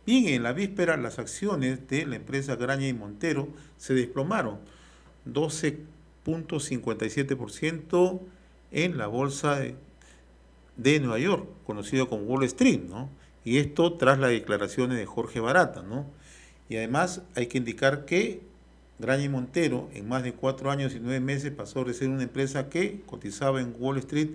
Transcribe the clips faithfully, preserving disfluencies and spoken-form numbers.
Bien, en la víspera las acciones de la empresa Graña y Montero se desplomaron doce punto cincuenta y siete por ciento en la bolsa de, de Nueva York, conocido como Wall Street, ¿no? Y esto tras las declaraciones de Jorge Barata, ¿no? Y además hay que indicar que Graña y Montero en más de cuatro años y nueve meses pasó de ser una empresa que cotizaba en Wall Street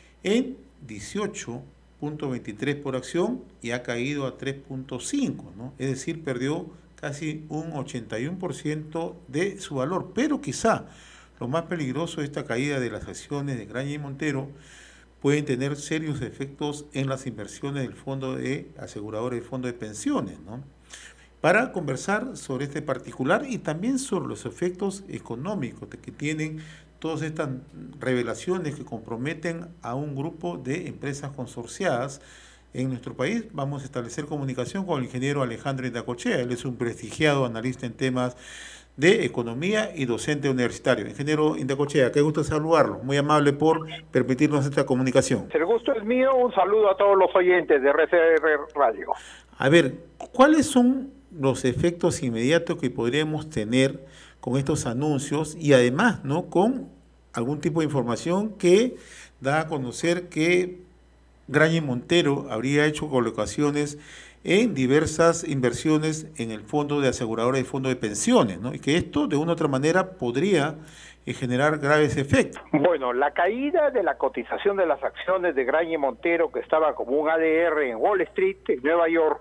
en dieciocho punto veintitrés por acción y ha caído a tres punto cinco, ¿no? Es decir, perdió casi un ochenta y uno por ciento de su valor. Pero quizá lo más peligroso de esta caída de las acciones de Graña y Montero pueden tener serios efectos en las inversiones del fondo de aseguradores del fondo de pensiones, ¿no? Para conversar sobre este particular y también sobre los efectos económicos que tienen todas estas revelaciones que comprometen a un grupo de empresas consorciadas en nuestro país, vamos a establecer comunicación con el ingeniero Alejandro Indacochea. Él es un prestigiado analista en temas de economía y docente universitario. Ingeniero Indacochea, qué gusto saludarlo. Muy amable por permitirnos esta comunicación. El gusto es mío. Un saludo a todos los oyentes de R C R Radio. A ver, ¿cuáles son los efectos inmediatos que podríamos tener con estos anuncios y además, ¿no?, con algún tipo de información que da a conocer que Graña y Montero habría hecho colocaciones en diversas inversiones en el fondo de aseguradores y fondo de pensiones, ¿no? Y que esto de una u otra manera podría eh, generar graves efectos? Bueno, la caída de la cotización de las acciones de Graña y Montero, que estaba como un A D R en Wall Street, en Nueva York,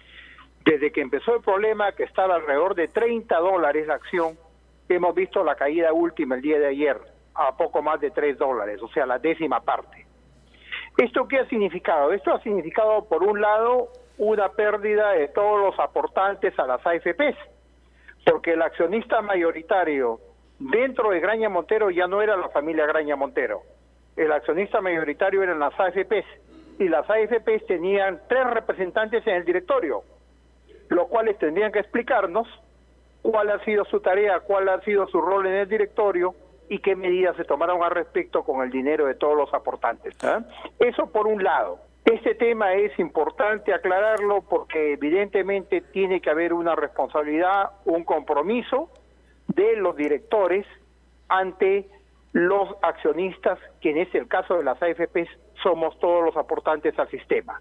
desde que empezó el problema, que estaba alrededor de treinta dólares la acción, hemos visto la caída última el día de ayer a poco más de tres dólares, o sea, la décima parte. ¿Esto qué ha significado? Esto ha significado, por un lado, una pérdida de todos los aportantes a las A F Pes, porque el accionista mayoritario dentro de Graña Montero ya no era la familia Graña Montero. El accionista mayoritario eran las A F Pes, y las A F Pes tenían tres representantes en el directorio, los cuales tendrían que explicarnos cuál ha sido su tarea, cuál ha sido su rol en el directorio y qué medidas se tomaron al respecto con el dinero de todos los aportantes, ¿eh? Eso por un lado. Este tema es importante aclararlo porque evidentemente tiene que haber una responsabilidad, un compromiso de los directores ante los accionistas, que en este el caso de las A F Pes somos todos los aportantes al sistema.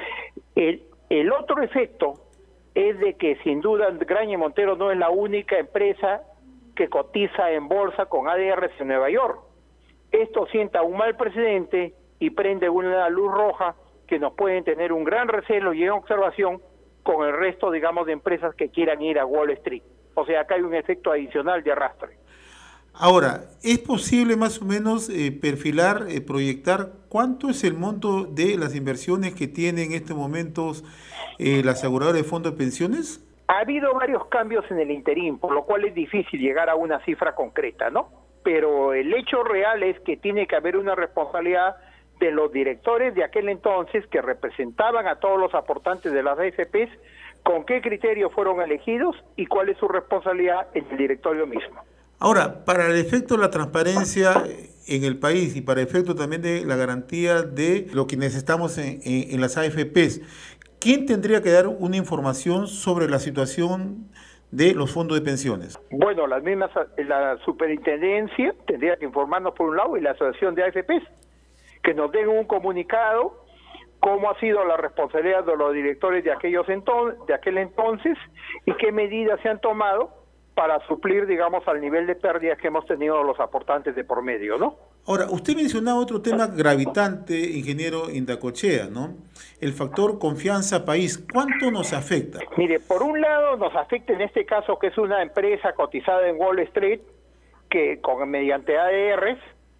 El, el otro efecto es de que sin duda Graña y Montero no es la única empresa que cotiza en bolsa con A D Rs en Nueva York. Esto sienta un mal precedente y prende una luz roja que nos pueden tener un gran recelo y en observación con el resto, digamos, de empresas que quieran ir a Wall Street. O sea, acá hay un efecto adicional de arrastre. Ahora, ¿es posible más o menos eh, perfilar, eh, proyectar cuánto es el monto de las inversiones que tiene en estos momentos eh, la aseguradora de fondo de pensiones? Ha habido varios cambios en el interín, por lo cual es difícil llegar a una cifra concreta, ¿no? Pero el hecho real es que tiene que haber una responsabilidad de los directores de aquel entonces que representaban a todos los aportantes de las A F Pes, con qué criterio fueron elegidos y cuál es su responsabilidad en el directorio mismo. Ahora, para el efecto de la transparencia en el país y para el efecto también de la garantía de lo que necesitamos en, en, en las A F Pes, ¿quién tendría que dar una información sobre la situación de los fondos de pensiones? Bueno, las mismas, la superintendencia tendría que informarnos por un lado y la asociación de A F Pes, que nos den un comunicado cómo ha sido la responsabilidad de los directores de aquellos entonces, de aquel entonces y qué medidas se han tomado para suplir, digamos, al nivel de pérdidas que hemos tenido los aportantes de por medio, ¿no? Ahora, usted mencionaba otro tema gravitante, ingeniero Indacochea, ¿no? El factor confianza país. ¿Cuánto nos afecta? Mire, por un lado nos afecta en este caso que es una empresa cotizada en Wall Street que con mediante A D Rs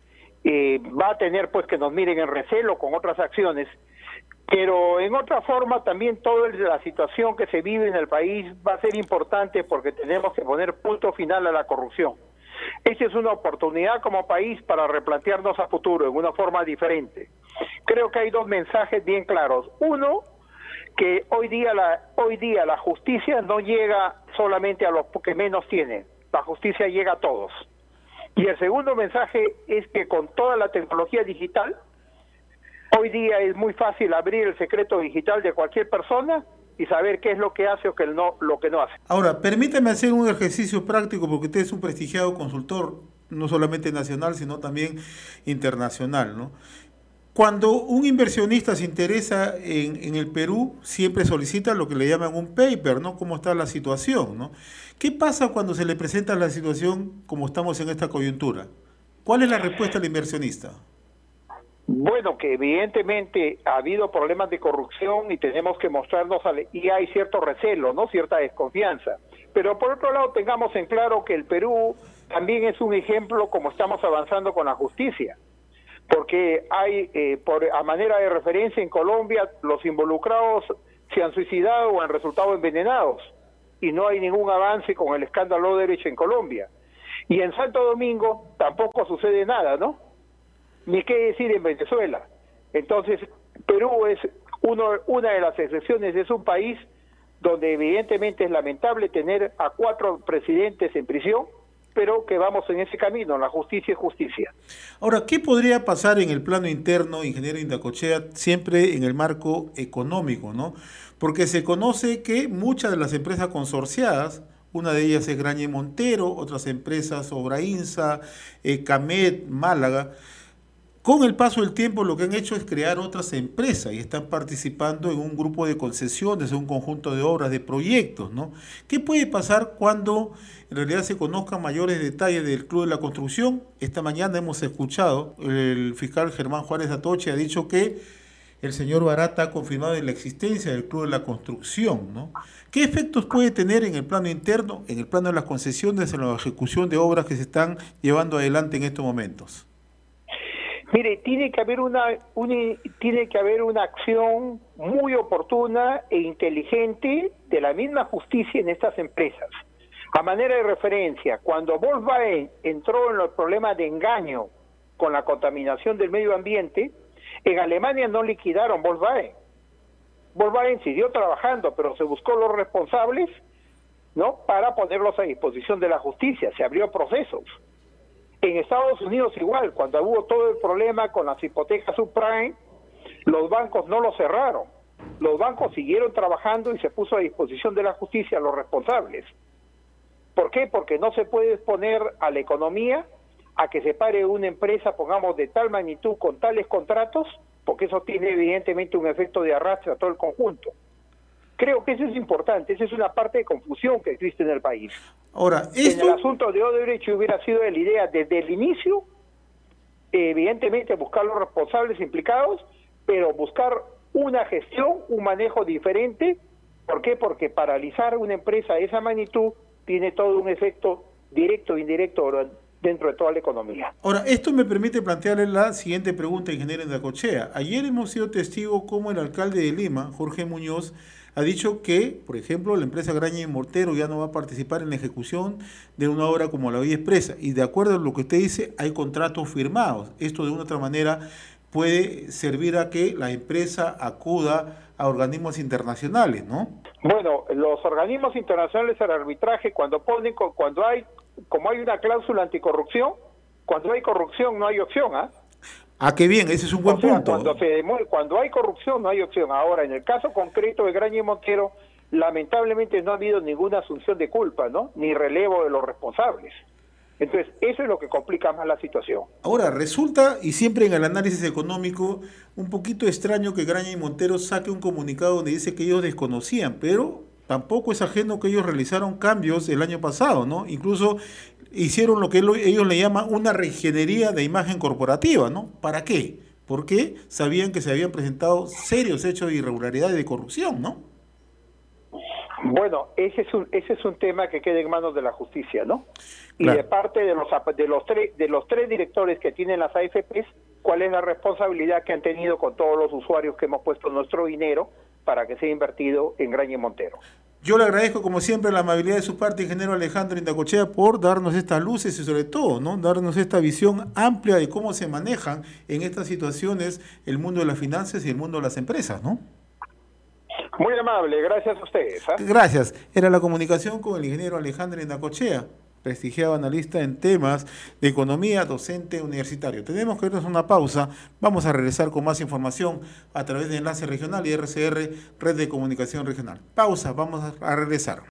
eh, va a tener pues que nos miren en recelo con otras acciones, pero en otra forma también toda la situación que se vive en el país va a ser importante porque tenemos que poner punto final a la corrupción. Esta es una oportunidad como país para replantearnos a futuro en una forma diferente. Creo que hay dos mensajes bien claros. Uno, que hoy día la hoy día la justicia no llega solamente a los que menos tienen, la justicia llega a todos. Y el segundo mensaje es que con toda la tecnología digital, hoy día es muy fácil abrir el secreto digital de cualquier persona y saber qué es lo que hace o qué no, lo que no hace. Ahora, permítame hacer un ejercicio práctico, porque usted es un prestigiado consultor, no solamente nacional, sino también internacional, ¿no? Cuando un inversionista se interesa en, en el Perú, siempre solicita lo que le llaman un paper, ¿no? ¿Cómo está la situación, ¿no? ¿Qué pasa cuando se le presenta la situación como estamos en esta coyuntura? ¿Cuál es la respuesta del inversionista? Bueno, que evidentemente ha habido problemas de corrupción y tenemos que mostrarnos, al, y hay cierto recelo, ¿no? Cierta desconfianza. Pero por otro lado, tengamos en claro que el Perú también es un ejemplo como estamos avanzando con la justicia. Porque hay, eh, por, a manera de referencia, en Colombia los involucrados se han suicidado o han resultado envenenados y no hay ningún avance con el escándalo de derecho en Colombia. Y en Santo Domingo tampoco sucede nada, ¿no? Ni qué decir en Venezuela. Entonces, Perú es uno, una de las excepciones, es un país donde evidentemente es lamentable tener a cuatro presidentes en prisión, pero que vamos en ese camino, la justicia es justicia. Ahora, ¿qué podría pasar en el plano interno, ingeniero Indacochea, siempre en el marco económico, ¿no? Porque se conoce que muchas de las empresas consorciadas, una de ellas es Graña y Montero, otras empresas Obrainsa, eh, Camet, Málaga, con el paso del tiempo lo que han hecho es crear otras empresas y están participando en un grupo de concesiones, en un conjunto de obras, de proyectos, ¿no? ¿Qué puede pasar cuando en realidad se conozcan mayores detalles del Club de la Construcción? Esta mañana hemos escuchado, el fiscal Germán Juárez Atoche ha dicho que el señor Barata ha confirmado la existencia del Club de la Construcción, ¿no? ¿Qué efectos puede tener en el plano interno, en el plano de las concesiones, en la ejecución de obras que se están llevando adelante en estos momentos? Mire, tiene que haber una, una tiene que haber una acción muy oportuna e inteligente de la misma justicia en estas empresas. A manera de referencia, cuando Volkswagen entró en los problemas de engaño con la contaminación del medio ambiente, en Alemania no liquidaron Volkswagen. Volkswagen siguió trabajando, pero se buscó los responsables, ¿no?, para ponerlos a disposición de la justicia. Se abrió procesos. En Estados Unidos igual, cuando hubo todo el problema con las hipotecas subprime, los bancos no lo cerraron. Los bancos siguieron trabajando y se puso a disposición de la justicia a los responsables. ¿Por qué? Porque no se puede exponer a la economía a que se pare una empresa, pongamos, de tal magnitud con tales contratos, porque eso tiene evidentemente un efecto de arrastre a todo el conjunto. Creo que eso es importante, esa es una parte de confusión que existe en el país. Ahora, esto... En el asunto de Odebrecht hubiera sido la idea desde el inicio, evidentemente buscar los responsables implicados, pero buscar una gestión, un manejo diferente. ¿Por qué? Porque paralizar una empresa de esa magnitud tiene todo un efecto directo e indirecto dentro de toda la economía. Ahora, esto me permite plantearle la siguiente pregunta, ingeniero Indacochea. Ayer hemos sido testigos cómo el alcalde de Lima, Jorge Muñoz, ha dicho que, por ejemplo, la empresa Graña y Montero ya no va a participar en la ejecución de una obra como la Vía Expresa. Y de acuerdo a lo que usted dice, hay contratos firmados. Esto de una otra manera puede servir a que la empresa acuda a organismos internacionales, ¿no? Bueno, los organismos internacionales al arbitraje, cuando ponen, cuando hay, como hay una cláusula anticorrupción, cuando hay corrupción no hay opción, ¿ah? ¿eh? Ah, qué bien, ese es un buen o sea, punto. Cuando, se demuestra, cuando hay corrupción no hay opción. Ahora, en el caso concreto de Graña y Montero, lamentablemente no ha habido ninguna asunción de culpa, ¿no?, ni relevo de los responsables. Entonces, eso es lo que complica más la situación. Ahora, resulta, y siempre en el análisis económico, un poquito extraño que Graña y Montero saque un comunicado donde dice que ellos desconocían, pero tampoco es ajeno que ellos realizaron cambios el año pasado, ¿no? Incluso hicieron lo que ellos le llaman una reingeniería de imagen corporativa, ¿no? ¿Para qué? Porque sabían que se habían presentado serios hechos de irregularidad y de corrupción, ¿no? Bueno, ese es un ese es un tema que queda en manos de la justicia, ¿no? Y claro, de parte de los de los tres de los tres directores que tienen las A F Pes, ¿cuál es la responsabilidad que han tenido con todos los usuarios que hemos puesto nuestro dinero para que sea invertido en Graña y Montero? Yo le agradezco como siempre la amabilidad de su parte, ingeniero Alejandro Indacochea, por darnos estas luces y sobre todo, ¿no?, darnos esta visión amplia de cómo se manejan en estas situaciones el mundo de las finanzas y el mundo de las empresas, ¿no? Muy amable, gracias a ustedes, ¿eh? Gracias. Era la comunicación con el ingeniero Alejandro Indacochea. prestigiado analista en temas de economía, docente universitario. Tenemos que irnos a una pausa. Vamos a regresar con más información a través de Enlace Regional y R C R, Red de Comunicación Regional. Pausa, vamos a regresar.